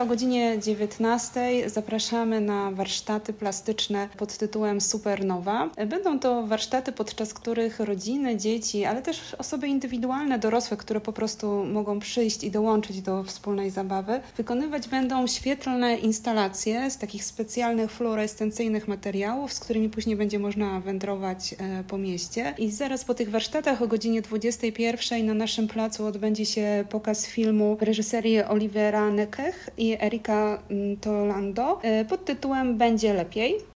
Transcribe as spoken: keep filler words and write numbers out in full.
O godzinie dziewiętnastej zapraszamy na warsztaty plastyczne pod tytułem Supernowa. Będą to warsztaty, podczas których rodziny, dzieci, ale też osoby indywidualne, dorosłe, które po prostu mogą przyjść i dołączyć do wspólnej zabawy, wykonywać będą świetlne instalacje z takich specjalnych fluorescencyjnych materiałów, z którymi później będzie można wędrować po mieście. I zaraz po tych warsztatach o godzinie dwudziestej pierwszej na naszym placu odbędzie się pokaz filmu w reżyserii Olivera Nekech i Erika Tolando pod tytułem Będzie lepiej.